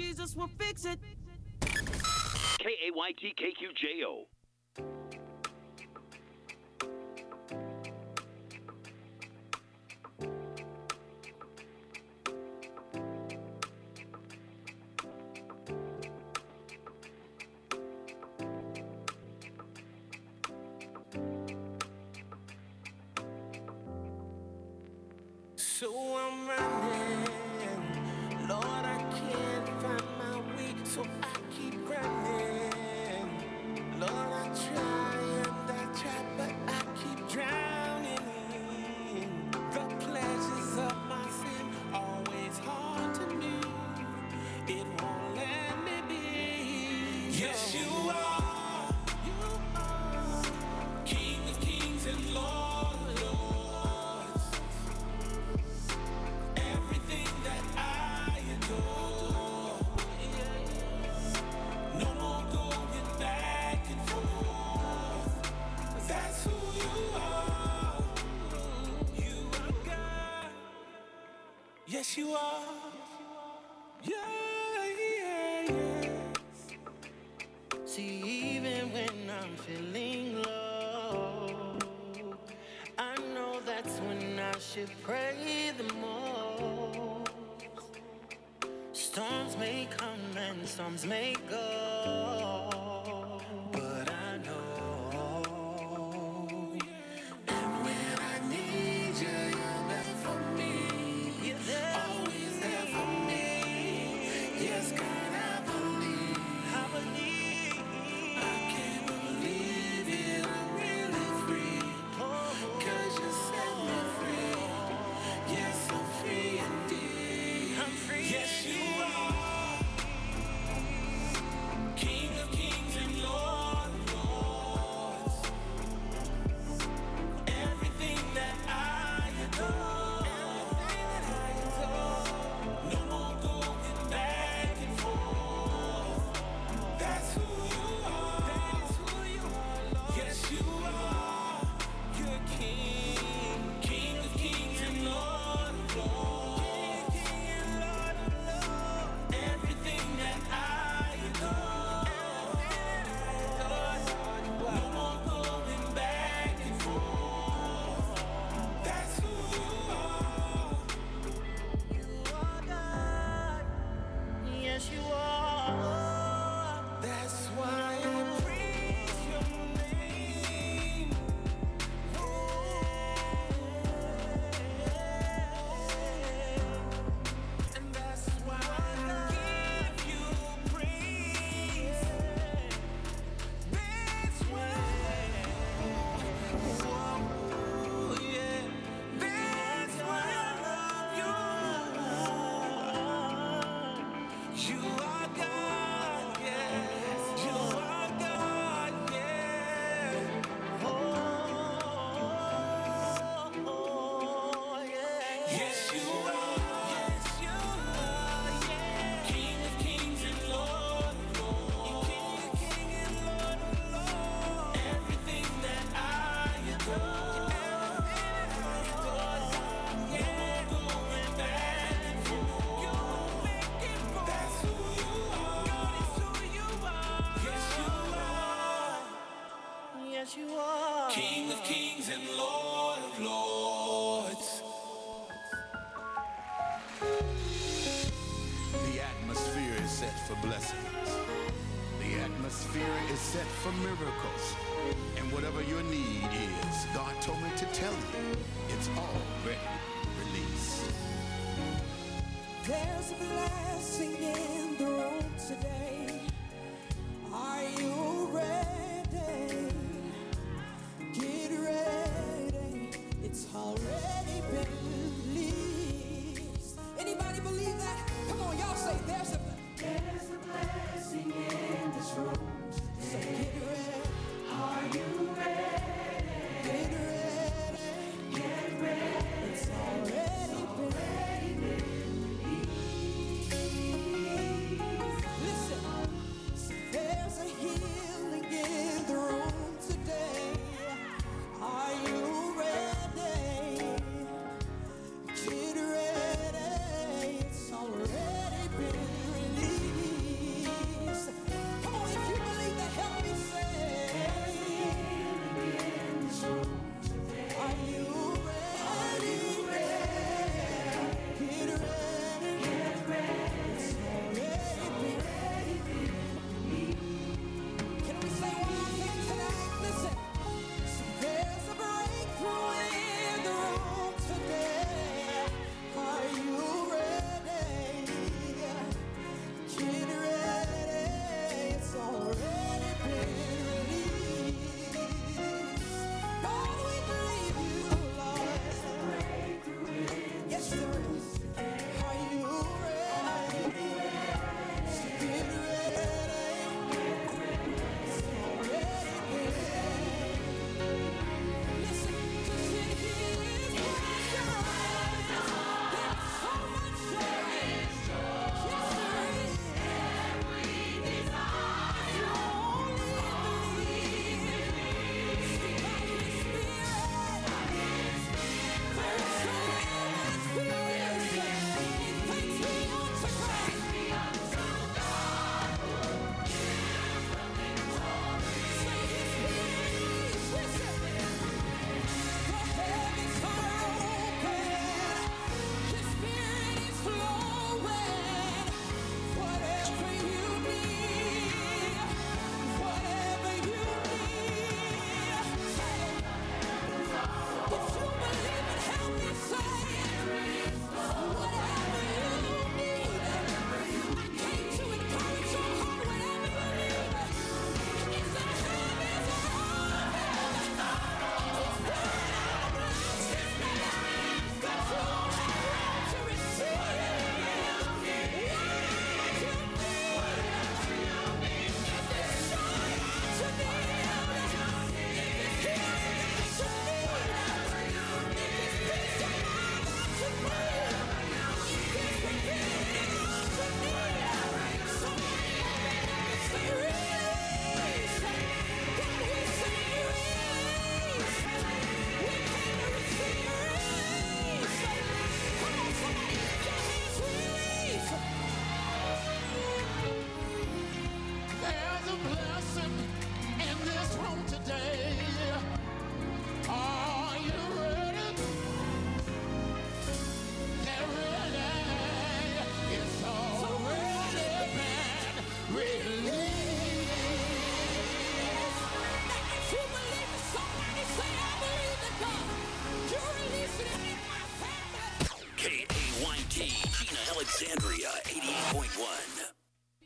Jesus will fix it. KAYTKQJO. So I'm running, Lord, I can't find my way, so I keep running. Lord, I try and I try, but I keep drowning in the pleasures of my sin. Always hard to me, it won't let me be. Yes, you are, King of kings and Lord of lords. Everything that I adore, no more going back and forth. That's who you are. You are God. Yes, you are. Yeah, yeah, yeah. See, even when I'm feeling low, I know that's when I should pray the most. Storms may come and storms may go, but I know. And when I need you, you're there for me. You're there, always there for me. Yes, God, I believe. I believe. I can't believe it. I'm really free. 'Cause you set me free. Yes, I'm free indeed. I'm free. Yes, you are. King of kings and Lord of lords. Everything that I adore. No more going back and forth. That's who you are. Yes, you are. You're King. King of kings and Lord of lords. Everything that I adore. No more going back and forth. That's who you are. You are God. Yes, you are. That's why I praise your name. And that's why I give you praise. That's why. Whoa, yeah. That's why I love you. You are God, yes. You are God, yeah. Oh, yeah. Yes, you are. Yes, you are, yeah. King of kings and Lord of lords. King and Lord of lords. Everything that I adore. No more going back and forth. That's who you are. God is who you are. Yes, you are. Yes, you are. King of kings and Lord of lords. The atmosphere is set for blessings. The atmosphere is set for miracles. And whatever your need is, God told me to tell you, it's already released. There's a blessing in the room today. Are you ready? Get ready. It's already been released. Anybody believe that? Come on, y'all say there's a blessing in this room today. So get ready. Are you ready? Get ready. Get ready. It's already been released.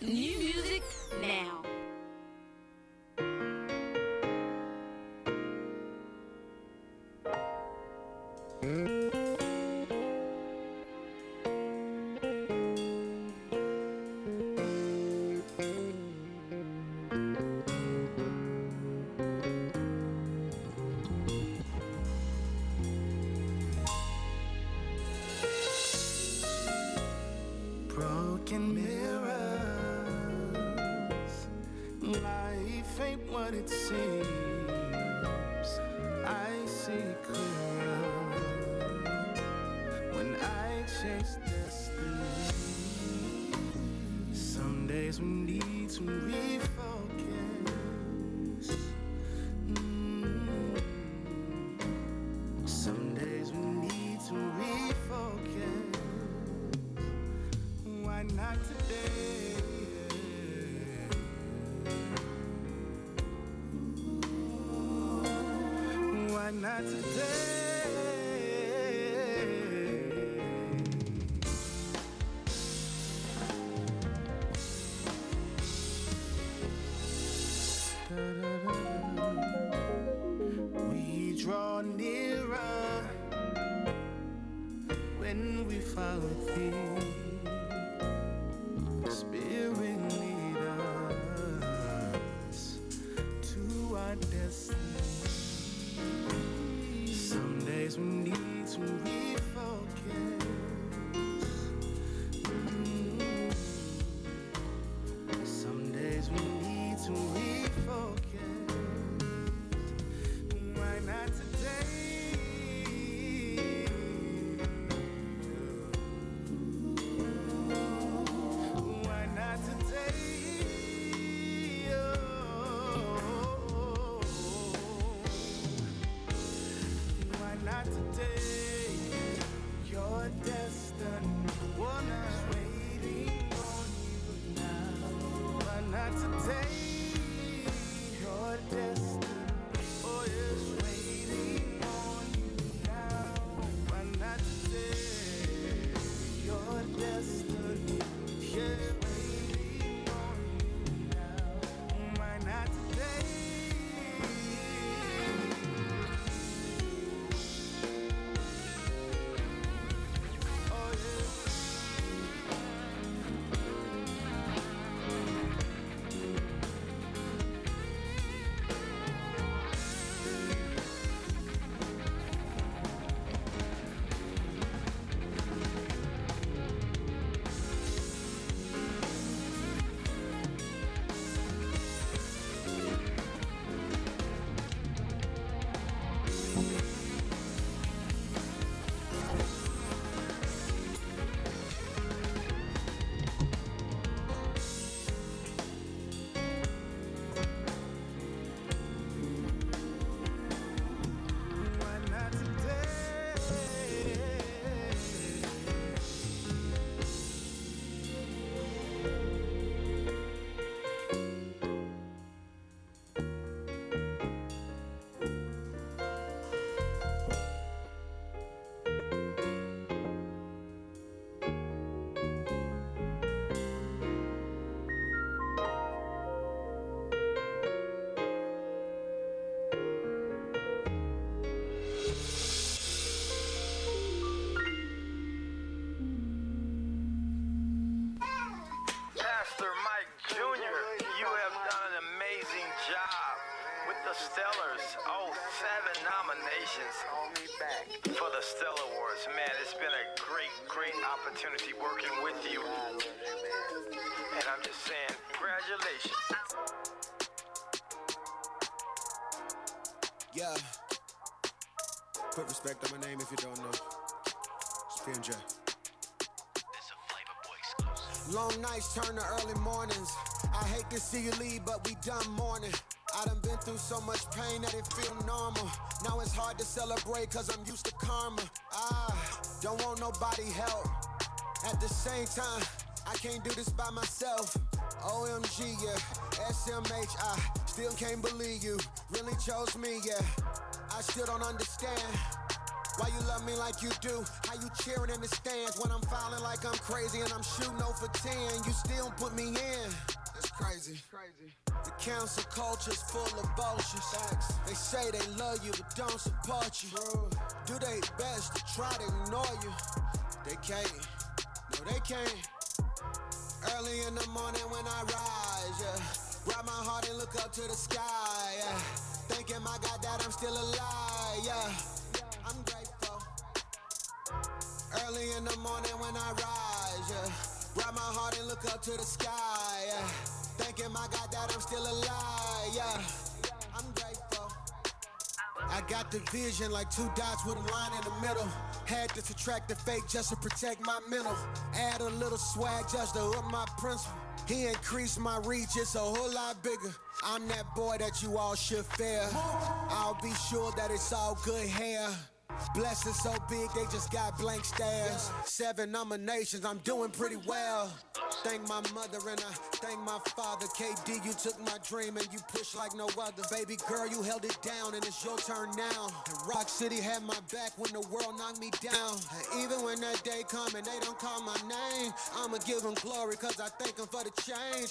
New music now. Broken mirrors, life ain't what it seems. I see clearer when I chase destiny. Some days we need to refocus. Some days we need to refocus. Why not today? Why not today? We draw nearer when we follow thee. Spirit lead us to our destiny. Some days we need to refocus. Some days we need to refocus. Why not today? Why not today? Why not today? Your destiny, one is waiting on you now. Why not today? Your destiny, oh yes, waiting on you now. Why not today? Your destiny, yeah, waiting on you now. Why not today? Oh yeah. Why not today? Pastor Mike Jr., you have done an amazing job with the Stellars. Oh, 7 nominations for the Stellar Awards. Man, it's been a great opportunity working with you. And I'm just saying, congratulations. Yeah. Put respect on my name if you don't know. It's PNJ. Long nights turn to early mornings. I hate to see you leave, but we done mourning. I done been through so much pain that it feel normal. Now it's hard to celebrate cause I'm used to karma. I don't want nobody help. At the same time, I can't do this by myself. OMG, yeah, SMH, I still can't believe you really chose me, yeah. I still don't understand Why you love me like you do? How you cheering in the stands when I'm fouling like I'm crazy and I'm shooting 0 for 10? You still put me in. It's crazy. The council culture's full of bullshit. They say they love you but don't support you. Do they best to try to ignore you. They can't. No, they can't. Early in the morning when I rise, yeah. Grab my heart and look up to the sky, yeah. Thinking my God that I'm still alive, yeah. I'm grateful. Early in the morning when I rise, yeah. Grab my heart and look up to the sky, yeah. Thinking my God that I'm still alive, yeah. I'm grateful. I got the vision like 2 dots with a line in the middle. Had to subtract the fake just to protect my mental. Add a little swag just to up my principle. He increased my reach, it's a whole lot bigger. I'm that boy that you all should fear. I'll be sure that it's all good hair. Blessings so big, they just got blank stares. 7 nominations, I'm doing pretty well. Thank my mother and I thank my father. KD, you took my dream and you pushed like no other. Baby girl, you held it down and it's your turn now. And Rock City had my back when the world knocked me down. And even when that day come and they don't call my name, I'ma give them glory cause I thank them for the change.